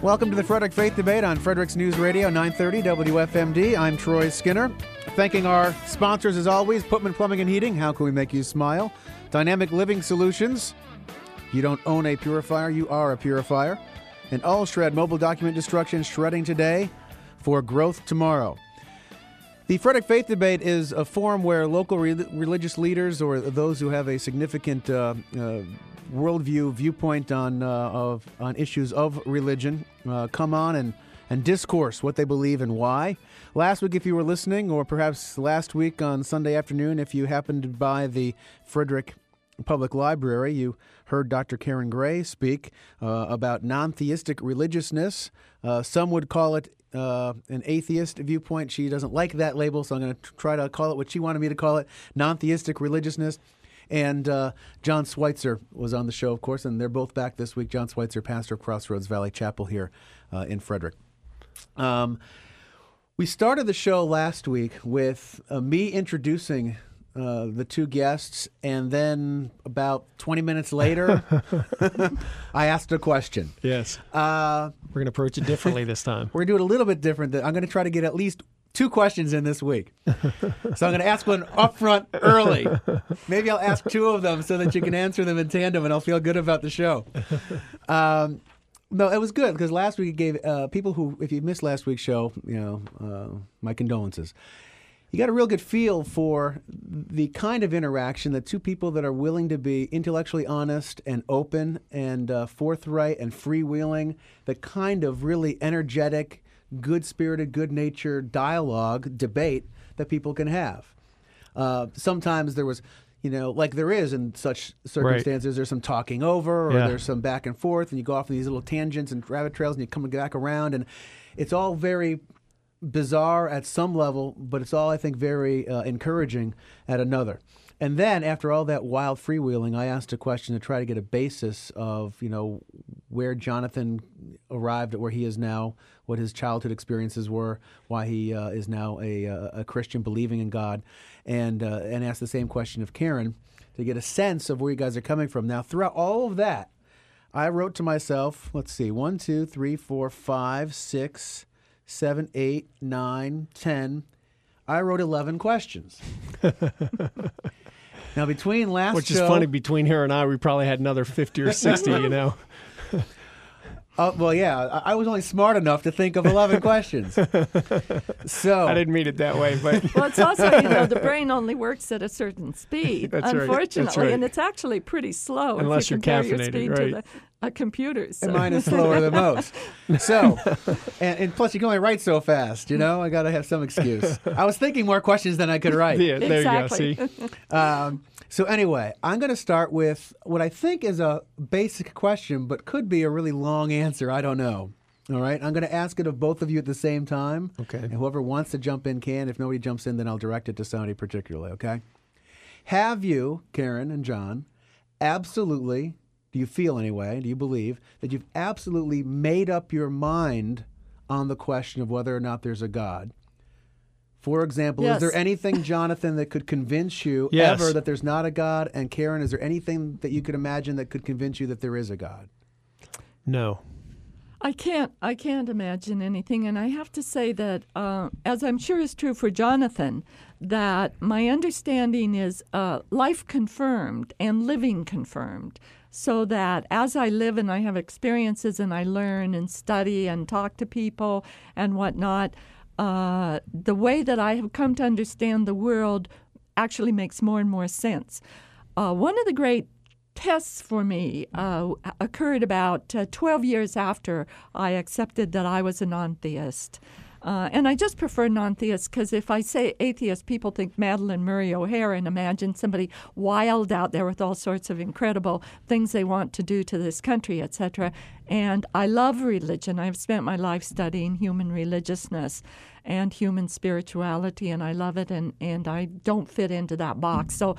Welcome to the Frederick Faith Debate on Frederick's News Radio, 930 WFMD. I'm Troy Skinner. Thanking our sponsors as always, Putman Plumbing and Heating. How can we make you smile? Dynamic Living Solutions. You don't own a purifier, you are a purifier. And All-Shred Mobile Document Destruction, shredding today for growth tomorrow. The Frederick Faith Debate is a forum where local religious leaders or those who have a significant viewpoint on issues of religion come on and discourse what they believe and why. Last week, if you were listening, or perhaps last week on Sunday afternoon, if you happened by the Frederick Public Library, you heard Dr. Karen Gray speak about non-theistic religiousness. Some would call it an atheist viewpoint. She doesn't like that label, so I'm going to try to call it what she wanted me to call it, non-theistic religiousness. And John Schweitzer was on the show, of course, and they're both back this week. John Schweitzer, pastor of Crossroads Valley Chapel here in Frederick. We started the show last week with me introducing the two guests, and then about 20 minutes later, I asked a question. Yes. We're going to approach it differently this time. We're going to do it a little bit different. I'm going to try to get at least 2 questions in this week. So I'm going to ask one up front early. Maybe I'll ask 2 of them so that you can answer them in tandem, and I'll feel good about the show. No, it was good because last week it gave people who, if you missed last week's show, my condolences. You got a real good feel for the kind of interaction that 2 people that are willing to be intellectually honest and open and forthright and freewheeling, the kind of really energetic, good-spirited, good-natured dialogue, debate that people can have. Sometimes there was, like there is in such circumstances, right. There's some talking over or there's some back and forth, and you go off on these little tangents and rabbit trails, and you come back around, and it's all very bizarre at some level, but it's all, I think, very encouraging at another. And then, after all that wild freewheeling, I asked a question to try to get a basis of, where Jonathan arrived at where he is now, what his childhood experiences were, why he is now a Christian believing in God, and asked the same question of Karen to get a sense of where you guys are coming from. Now, throughout all of that, I wrote to myself, let's see, 1, 2, 3, 4, 5, 6, 7, 8, 9, 10. I wrote 11 questions. Now, between last Which show... is funny, between her and I, we probably had another 50 or 60, Well, yeah, I was only smart enough to think of 11 questions. So I didn't mean it that way, but... Well, it's also, the brain only works at a certain speed, unfortunately, That's right. and it's actually pretty slow unless if you you're compare your caffeinated, speed right. to the computers. So. And mine is slower than most. So, and plus you can only write so fast, I got to have some excuse. I was thinking more questions than I could write. Yeah, there exactly. you go, see? So anyway, I'm going to start with what I think is a basic question, but could be a really long answer. I don't know. All right? I'm going to ask it of both of you at the same time. Okay. And whoever wants to jump in can. If nobody jumps in, then I'll direct it to somebody particularly, okay? Have you, Karen and John, absolutely, do you feel anyway, do you believe, that you've absolutely made up your mind on the question of whether or not there's a God? For example, Yes. Is there anything, Jonathan, that could convince you Yes. ever that there's not a God? And Karen, is there anything that you could imagine that could convince you that there is a God? No. I can't imagine anything, and I have to say that, as I'm sure is true for Jonathan, that my understanding is life confirmed and living confirmed, so that as I live and I have experiences and I learn and study and talk to people and whatnot, the way that I have come to understand the world actually makes more and more sense. One of the great tests for me occurred about 12 years after I accepted that I was a non-theist. And I just prefer non-theist because if I say atheist, people think Madalyn Murray O'Hair and imagine somebody wild out there with all sorts of incredible things they want to do to this country, etc. And I love religion. I've spent my life studying human religiousness and human spirituality, and I love it, and I don't fit into that box. So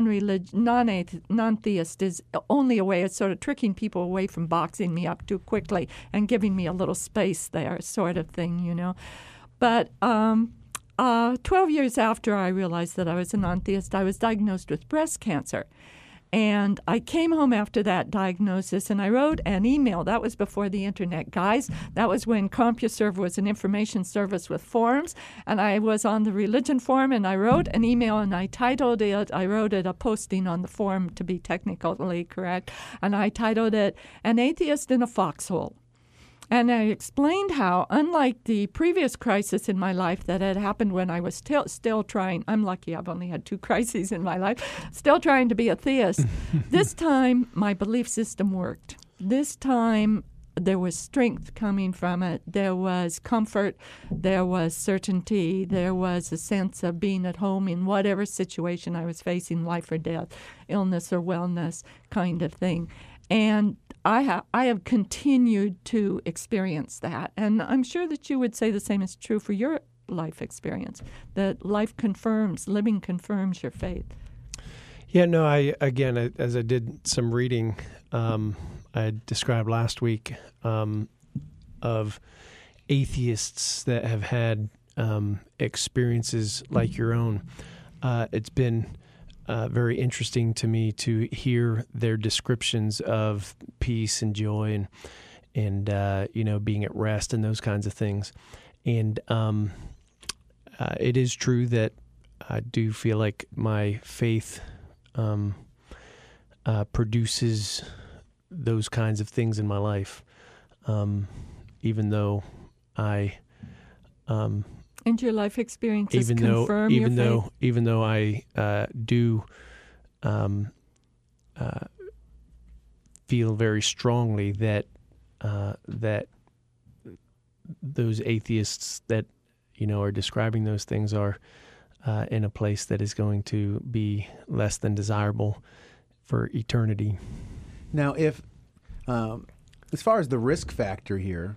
non-theist is only a way of sort of tricking people away from boxing me up too quickly and giving me a little space there, sort of thing, But 12 years after I realized that I was a non-theist, I was diagnosed with breast cancer. And I came home after that diagnosis, and I wrote an email. That was before the internet, guys. That was when CompuServe was an information service with forums. And I was on the religion forum, and I wrote an email, and I wrote it a posting on the forum, to be technically correct. And I titled it, "An Atheist in a Foxhole." And I explained how, unlike the previous crisis in my life that had happened when I was still trying, I'm lucky I've only had 2 crises in my life, still trying to be a theist, this time my belief system worked. This time there was strength coming from it. There was comfort. There was certainty. There was a sense of being at home in whatever situation I was facing, life or death, illness or wellness kind of thing. And I have continued to experience that. And I'm sure that you would say the same is true for your life experience, that living confirms your faith. Yeah, no, as I did some reading, I described last week of atheists that have had experiences like your own. It's been very interesting to me to hear their descriptions of peace and joy and being at rest and those kinds of things. And it is true that I do feel like my faith produces those kinds of things in my life, even though I and your life experiences confirm your faith? Even though I do feel very strongly that those atheists that are describing those things are in a place that is going to be less than desirable for eternity. Now, if as far as the risk factor here,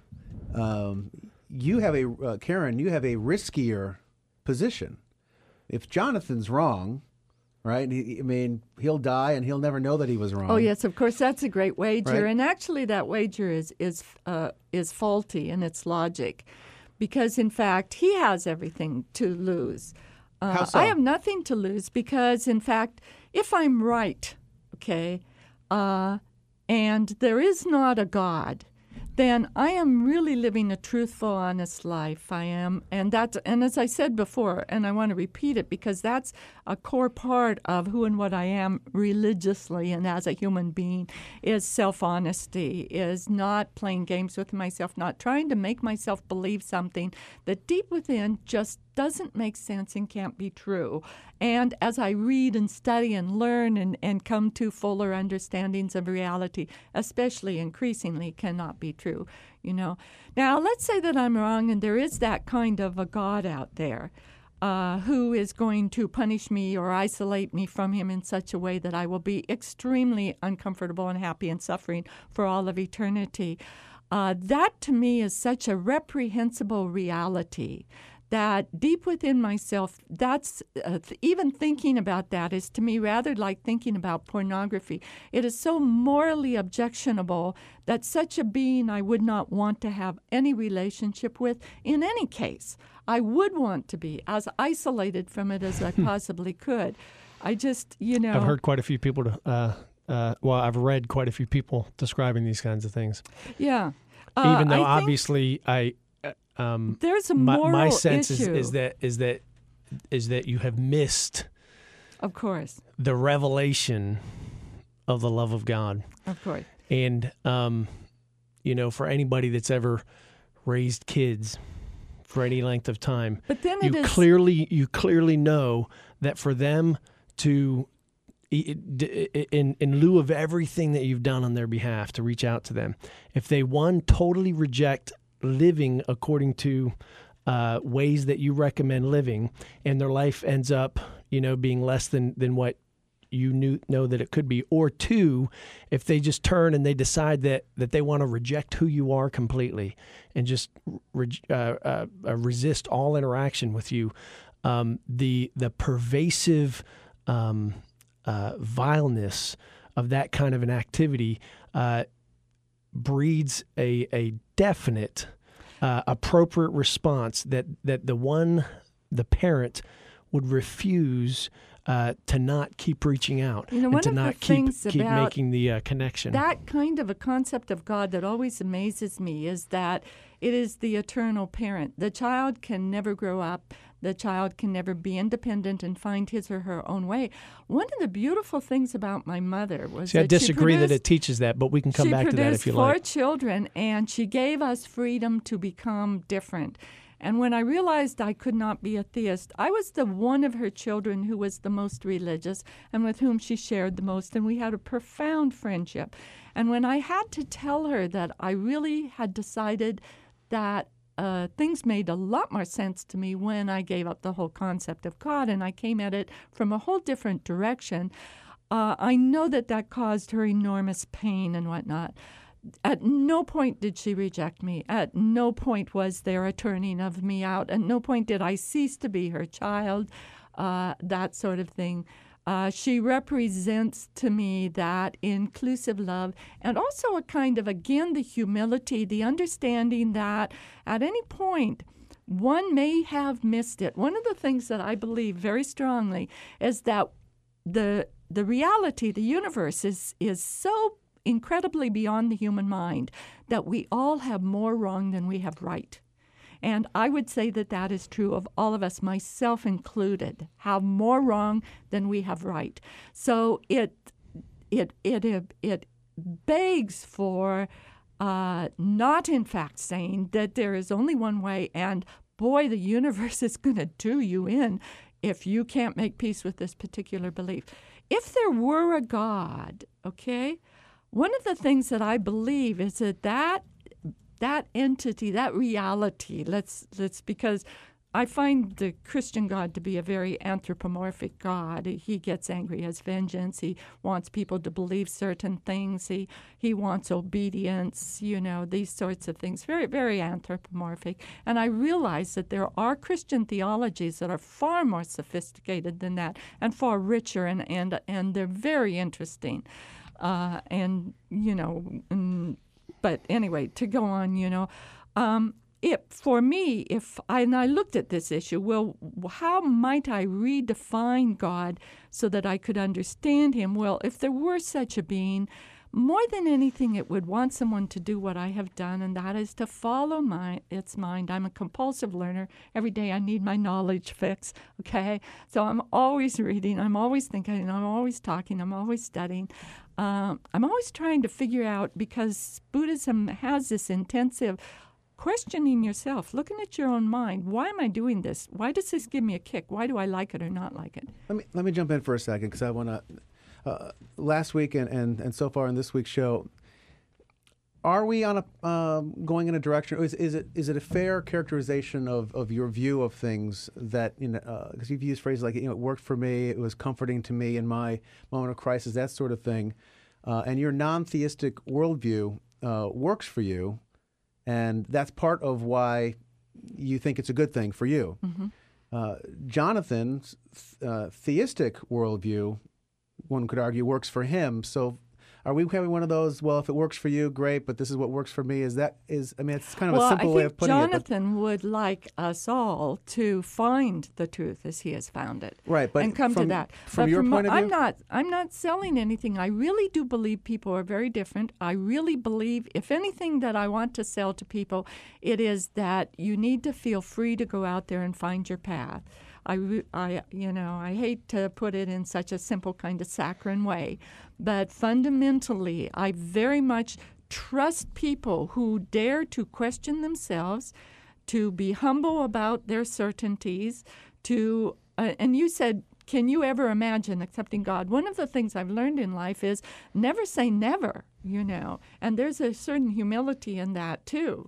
you have Karen, you have a riskier position. If Jonathan's wrong, right? He'll die and he'll never know that he was wrong. Oh yes, of course, that's a great wager, right? And actually, that wager is faulty in its logic, because in fact he has everything to lose. How so? I have nothing to lose because, in fact, if I'm right, okay, and there is not a God, then I am really living a truthful, honest life. I am, and as I said before, and I want to repeat it because that's a core part of who and what I am religiously and as a human being, is self-honesty, is not playing games with myself, not trying to make myself believe something that deep within just doesn't make sense and can't be true. And as I read and study and learn and come to fuller understandings of reality, especially increasingly, cannot be true, Now, let's say that I'm wrong and there is that kind of a God out there who is going to punish me or isolate me from him in such a way that I will be extremely uncomfortable and happy and suffering for all of eternity. That, to me, is such a reprehensible reality that deep within myself, that's even thinking about that is to me rather like thinking about pornography. It is so morally objectionable that such a being I would not want to have any relationship with in any case. I would want to be as isolated from it as I possibly could. I just, I've heard quite a few people, I've read quite a few people describing these kinds of things. Yeah. Even though obviously there's a moral my sense issue. is that you have missed, of course, the revelation of the love of God. Of course. And for anybody that's ever raised kids for any length of time, but then you clearly know that for them to, in lieu of everything that you've done on their behalf to reach out to them, if they totally reject living according to ways that you recommend living, and their life ends up, being less than what you know that it could be, or 2, if they just turn and they decide that they want to reject who you are completely and just resist all interaction with you, the pervasive vileness of that kind of an activity breeds a definite appropriate response that the parent would refuse to not keep reaching out You know, and one to of the not things keep about making the connection. that kind of a concept of God that always amazes me is that it is the eternal parent. The child can never grow up. The child can never be independent and find his or her own way. One of the beautiful things about my mother was See, I that disagree she produced, that it teaches that, but we can come back to that if you She produced 4 like. children, and she gave us freedom to become different. And when I realized I could not be a theist, I was the one of her children who was the most religious and with whom she shared the most, and we had a profound friendship. And when I had to tell her that I really had decided that things made a lot more sense to me when I gave up the whole concept of God and I came at it from a whole different direction, I know that caused her enormous pain and whatnot. At no point did she reject me. At no point was there a turning of me out. At no point did I cease to be her child, that sort of thing. She represents to me that inclusive love and also a kind of, again, the humility, the understanding that at any point one may have missed it. One of the things that I believe very strongly is that the reality, the universe is so incredibly beyond the human mind that we all have more wrong than we have right. And I would say that is true of all of us, myself included, have more wrong than we have right. So it begs for not in fact saying that there is only one way, and boy, the universe is going to do you in if you can't make peace with this particular belief. If there were a God, okay, one of the things that I believe is that entity, that reality, because I find the Christian God to be a very anthropomorphic God. He gets angry, has vengeance. He wants people to believe certain things. He wants obedience, these sorts of things. Very, very anthropomorphic. And I realize that there are Christian theologies that are far more sophisticated than that and far richer, and they're very interesting. But anyway, to go on, I looked at this issue, well, how might I redefine God so that I could understand him? Well, if there were such a being, more than anything, it would want someone to do what I have done, and that is to follow its mind. I'm a compulsive learner. Every day I need my knowledge fix, okay? So I'm always reading, I'm always thinking, I'm always talking, I'm always studying. I'm always trying to figure out, because Buddhism has this intensive questioning yourself, looking at your own mind. Why am I doing this? Why does this give me a kick? Why do I like it or not like it? Let me jump in for a second, because I want to. Last week and so far in this week's show, are we on going in a direction? Is it a fair characterization of your view of things that, because you've used phrases like, it worked for me, it was comforting to me in my moment of crisis, that sort of thing, and your non-theistic worldview works for you, and that's part of why you think it's a good thing for you. Mm-hmm. Jonathan's theistic worldview, one could argue, works for him. So are we having one of those, well, if it works for you, great, but this is what works for me? It's kind of a simple way of putting Jonathan would like us all to find the truth as he has found it. Right, but and come to that. From your point of view? I'm not selling anything. I really do believe people are very different. I really believe, if anything that I want to sell to people, it is that you need to feel free to go out there and find your path. I hate to put it in such a simple kind of saccharine way, but fundamentally, I very much trust people who dare to question themselves, to be humble about their certainties, and you said, can you ever imagine accepting God? One of the things I've learned in life is never say never, and there's a certain humility in that too.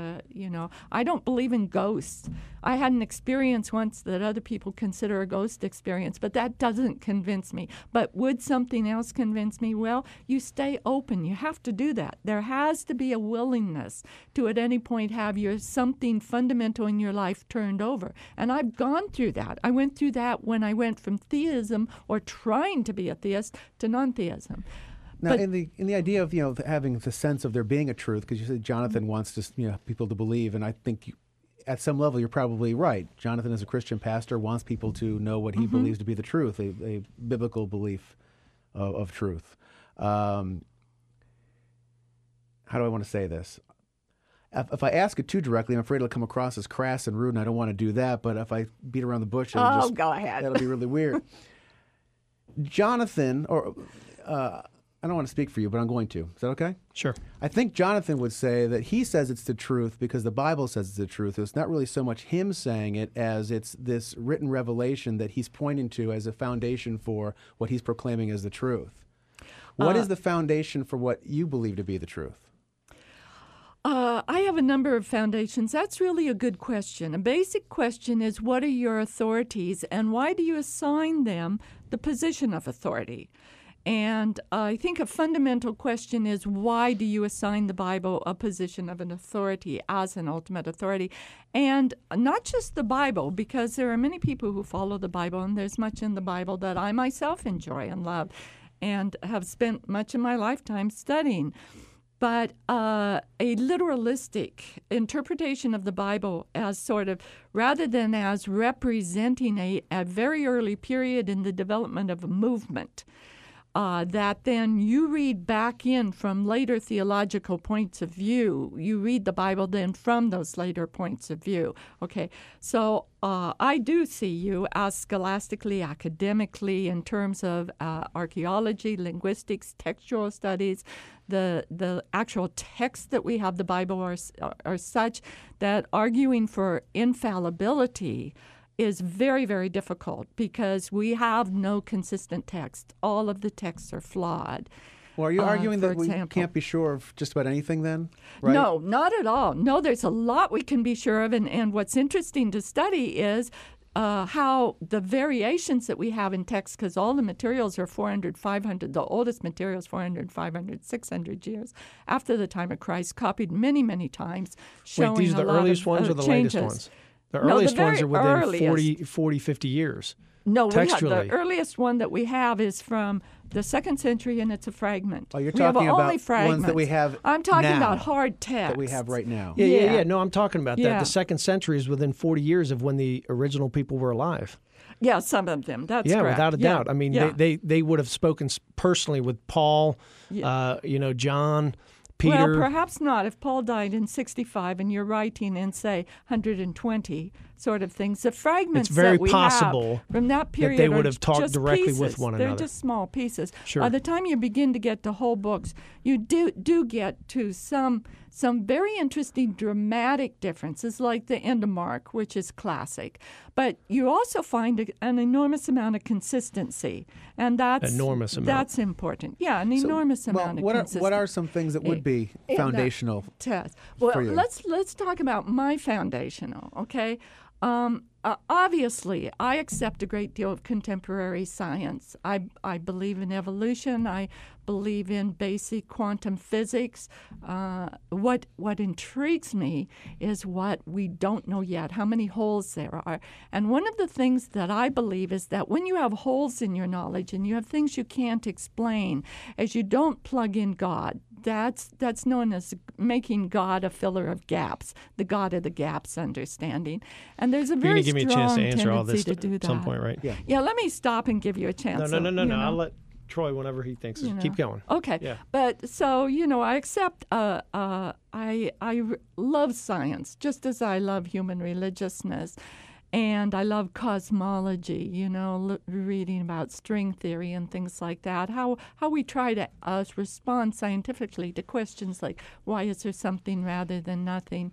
I don't believe in ghosts. I had an experience once that other people consider a ghost experience, but that doesn't convince me. But would something else convince me? Well, you stay open. You have to do that. There has to be a willingness to at any point have something fundamental in your life turned over. And I've gone through that. I went through that when I went from theism or trying to be a theist to non-theism. Now, in the idea of having the sense of there being a truth, because you said Jonathan wants people to believe, and I think at some level, you're probably right. Jonathan, as a Christian pastor, wants people to know what he believes to be the truth, a biblical belief of truth. How do I want to say this? If I ask it too directly, I'm afraid it'll come across as crass and rude, and I don't want to do that. But if I beat around the bush, go ahead. That'll be really weird. Jonathan, I don't want to speak for you, but I'm going to. Is that okay? Sure. I think Jonathan would say that he says it's the truth because the Bible says it's the truth. It's not really so much him saying it as it's this written revelation that he's pointing to as a foundation for what he's proclaiming as the truth. What is the foundation for what you believe to be the truth? I have a number of foundations. That's really a good question. A basic question is, what are your authorities, and why do you assign them the position of authority? And I think a fundamental question is, why do you assign the Bible a position of an authority as an ultimate authority? And not just the Bible, because there are many people who follow the Bible, and there's much in the Bible that I myself enjoy and love and have spent much of my lifetime studying. But a literalistic interpretation of the Bible as sort of, rather than as representing a very early period in the development of a movement, that then you read back in from later theological points of view. You read the Bible then from those later points of view. Okay, so I do see you as scholastically, academically, in terms of archaeology, linguistics, textual studies. The actual texts that we have, the Bible, are such that arguing for infallibility is very, very difficult because we have no consistent text. All of the texts are flawed. Well, are you arguing that we can't be sure of just about anything then? Right? No, not at all. No, there's a lot we can be sure of. And what's interesting to study is how the variations that we have in text, because all the materials are 400, 500, the oldest materials 400, 500, 600 years after the time of Christ, copied many, many times, showing Wait, these are the earliest ones or the latest ones? The earliest ones are within 40, 50 years. No, textually. The earliest one that we have is from the 2nd century, and it's a fragment. Oh, you're talking about ones that we have I'm talking now, about hard text. that we have right now. Yeah. No, I'm talking about that. The 2nd century is within 40 years of when the original people were alive. Yeah, some of them. That's correct. Without a doubt. I mean, they would have spoken personally with Paul, John, Peter. Well, perhaps not. If Paul died in 65 and you're writing in, say, 120 sort of things, the fragments it's very that we possible have from that period that they would have talked just directly pieces. with one another. They're just small pieces. Sure. By the time you begin to get to whole books, you do get to some very interesting dramatic differences, like the end of Mark, which is classic. But you also find an enormous amount of consistency, and that's enormous amount. That's important. Yeah, enormous amount of consistency. What are some things that would be foundational test? for Well, you? let's talk about my foundational. Okay. Obviously, I accept a great deal of contemporary science. I believe in evolution. I believe in basic quantum physics. What intrigues me is what we don't know yet, how many holes there are. And one of the things that I believe is that when you have holes in your knowledge and you have things you can't explain, as you don't plug in God, that's known as making God a filler of gaps, the God of the gaps understanding. And there's a very You're going to give me a chance to answer all this to do at that. some point, right? Yeah, let me stop and give you a chance. No. I'll let Troy whenever he thinks. Keep going. Okay. Yeah. But so, I accept, I love science, just as I love human religiousness. And I love cosmology, reading about string theory and things like that, how we try to respond scientifically to questions like, why is there something rather than nothing?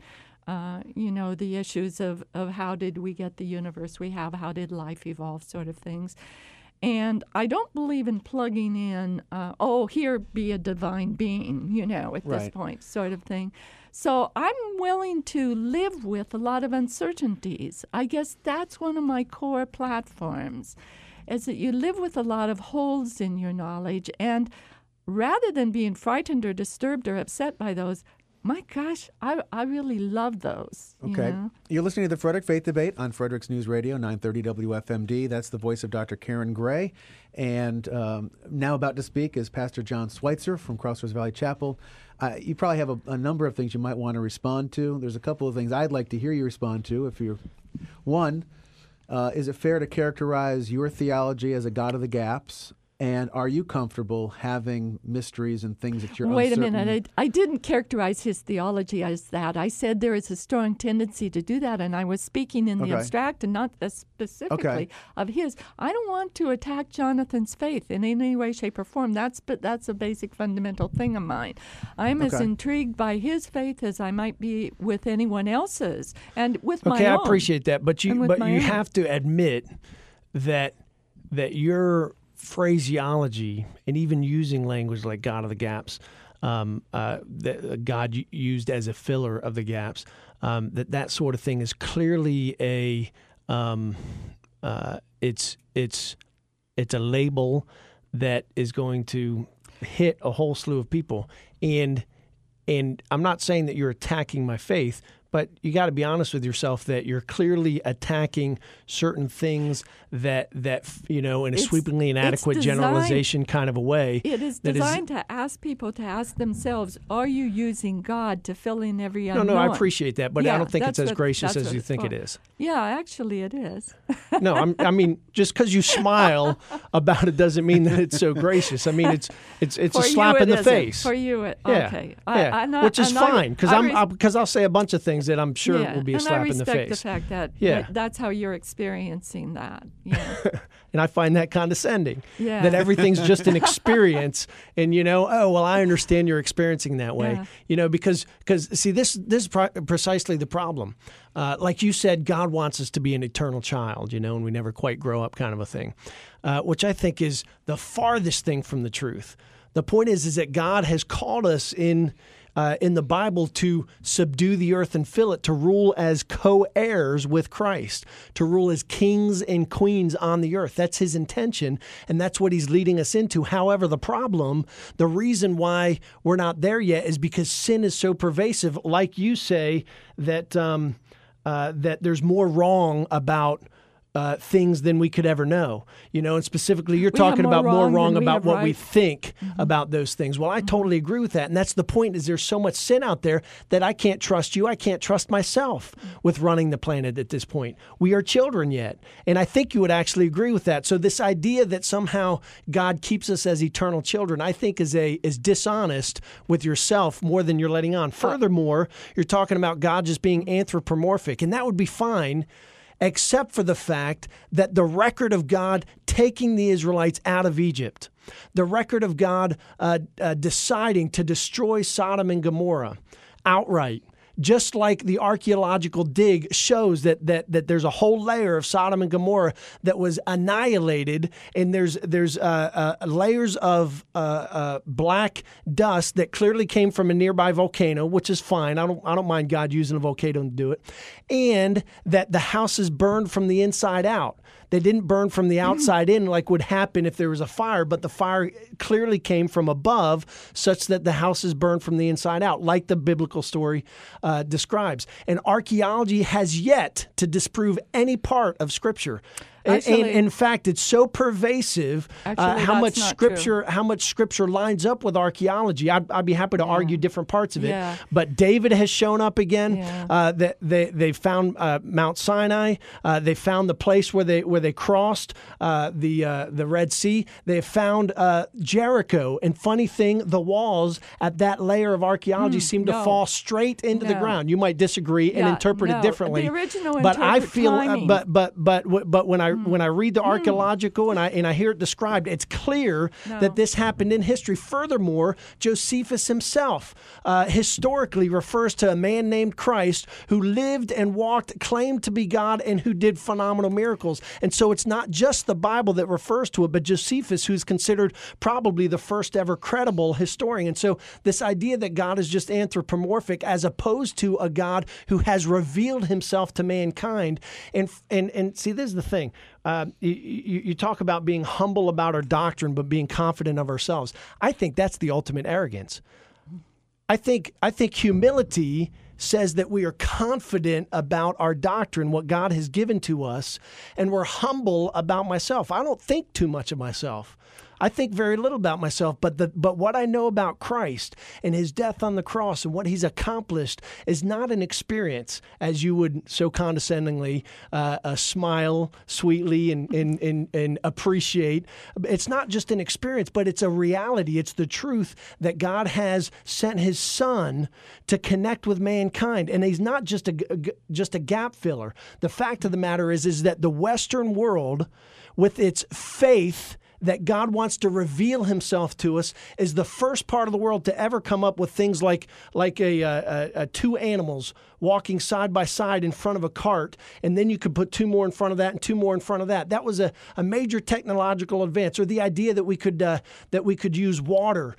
The issues of how did we get the universe we have, how did life evolve, sort of things. And I don't believe in plugging in, here be a divine being, at this point, sort of thing. So I'm willing to live with a lot of uncertainties. I guess that's one of my core platforms, is that you live with a lot of holes in your knowledge. And rather than being frightened or disturbed or upset by those, my gosh, I really love those. Okay. You know? You're listening to the Frederick Faith Debate on Frederick's News Radio, 930 WFMD. That's the voice of Dr. Karen Gray. And now about to speak is Pastor John Schweitzer from Crossroads Valley Chapel. You probably have a number of things you might want to respond to. There's a couple of things I'd like to hear you respond to. One, is it fair to characterize your theology as a God of the gaps? And are you comfortable having mysteries and things that you're Wait uncertain? a minute. I didn't characterize his theology as that. I said there is a strong tendency to do that, and I was speaking in the abstract and not specifically of his. I don't want to attack Jonathan's faith in any way, shape, or form. That's a basic fundamental thing of mine. I'm as intrigued by his faith as I might be with anyone else's, and with my own. Okay, I appreciate that, but you have to admit that your phraseology and even using language like God of the gaps, that God used as a filler of the gaps, that sort of thing is clearly it's a label that is going to hit a whole slew of people. And I'm not saying that you're attacking my faith, but you got to be honest with yourself that you're clearly attacking certain things that in a sweepingly inadequate generalization kind of a way. It is designed to ask people to ask themselves, are you using God to fill in every unknown? No, I appreciate that, but I don't think it's as gracious as you think it is. Yeah, actually it is. No, I mean, just because you smile about it doesn't mean that it's so gracious. I mean, it's a slap in the face. For you, okay. Which is fine, because I'll say a bunch of things that I'm sure will be a slap in the face. And I respect the fact that that's how you're experiencing that. Yeah. And I find that condescending, that everything's just an experience. And, I understand you're experiencing that way, because see, this is precisely the problem. Like you said, God wants us to be an eternal child, and we never quite grow up kind of a thing, which I think is the farthest thing from the truth. The point is that God has called us in the Bible to subdue the earth and fill it, to rule as co-heirs with Christ, to rule as kings and queens on the earth. That's his intention, and that's what he's leading us into. However, the reason why we're not there yet is because sin is so pervasive. Like you say, that there's more wrong about things than we could ever know, and specifically you're talking about more wrong about what we think about those things. Well, I totally agree with that. And that's the point, is there's so much sin out there that I can't trust you. I can't trust myself with running the planet at this point. We are children yet. And I think you would actually agree with that. So this idea that somehow God keeps us as eternal children, I think is dishonest with yourself more than you're letting on. Furthermore, you're talking about God just being anthropomorphic, and that would be fine, except for the fact that the record of God taking the Israelites out of Egypt, the record of God deciding to destroy Sodom and Gomorrah outright, just like the archaeological dig shows that there's a whole layer of Sodom and Gomorrah that was annihilated, and there's layers of black dust that clearly came from a nearby volcano, which is fine. I don't mind God using a volcano to do it, and that the house is burned from the inside out. They didn't burn from the outside in like would happen if there was a fire, but the fire clearly came from above, such that the house is burned from the inside out, like the biblical story describes. And archaeology has yet to disprove any part of Scripture. Actually, and in fact, it's so pervasive how much Scripture lines up with archaeology. I'd be happy to argue different parts of it. But David has shown up again. That they found Mount Sinai. They found the place where they crossed the Red Sea. They found Jericho. And funny thing, the walls at that layer of archaeology seem to fall straight into the ground. You might disagree and interpret it differently. The original but I feel, but when I read the archaeological and I hear it described, it's clear that this happened in history. Furthermore, Josephus himself historically refers to a man named Christ who lived and walked, claimed to be God, and who did phenomenal miracles. And so it's not just the Bible that refers to it, but Josephus, who's considered probably the first ever credible historian. And so this idea that God is just anthropomorphic as opposed to a God who has revealed himself to mankind. And see, this is the thing. You talk about being humble about our doctrine, but being confident of ourselves. I think that's the ultimate arrogance. I think humility says that we are confident about our doctrine, what God has given to us, and we're humble about myself. I don't think too much of myself. I think very little about myself, but what I know about Christ and his death on the cross and what he's accomplished is not an experience, as you would so condescendingly smile sweetly and appreciate. It's not just an experience, but it's a reality. It's the truth that God has sent his Son to connect with mankind, and he's not just a gap filler. The fact of the matter is that the Western world, with its faith that God wants to reveal himself to us, is the first part of the world to ever come up with things like two animals walking side by side in front of a cart, and then you could put two more in front of that and two more in front of that. That was a major technological advance. Or the idea that we could use water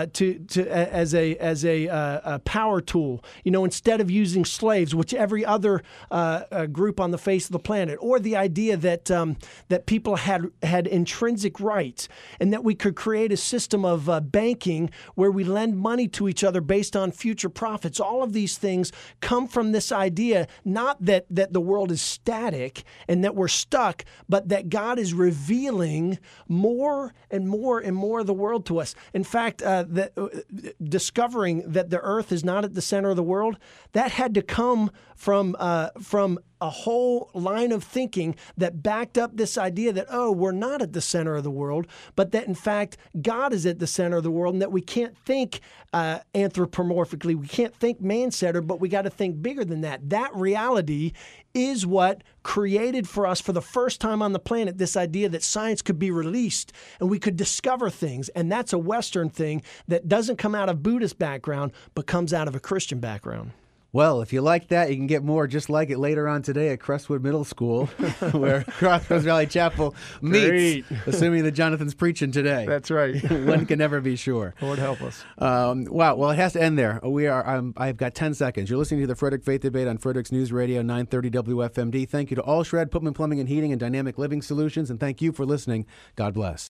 as a power tool, instead of using slaves, which every other group on the face of the planet. Or the idea that people had intrinsic rights, and that we could create a system of banking where we lend money to each other based on future profits. All of these things come from this idea, not that the world is static and that we're stuck, but that God is revealing more and more and more of the world to us. In fact, discovering that the earth is not at the center of the world, that had to come from a whole line of thinking that backed up this idea that, we're not at the center of the world, but that in fact God is at the center of the world, and that we can't think anthropomorphically, we can't think man-centered, but we got to think bigger than that. That reality is what created for us, for the first time on the planet, this idea that science could be released and we could discover things. And that's a Western thing that doesn't come out of Buddhist background, but comes out of a Christian background. Well, if you like that, you can get more just like it later on today at Crestwood Middle School, where Crossroads Valley Chapel meets, assuming that Jonathan's preaching today. That's right. One can never be sure. Lord help us. Wow. Well, it has to end there. I've got 10 seconds. You're listening to the Frederick Faith Debate on Frederick's News Radio 930 WFMD. Thank you to All Shred, Putman Plumbing and Heating, and Dynamic Living Solutions, and thank you for listening. God bless.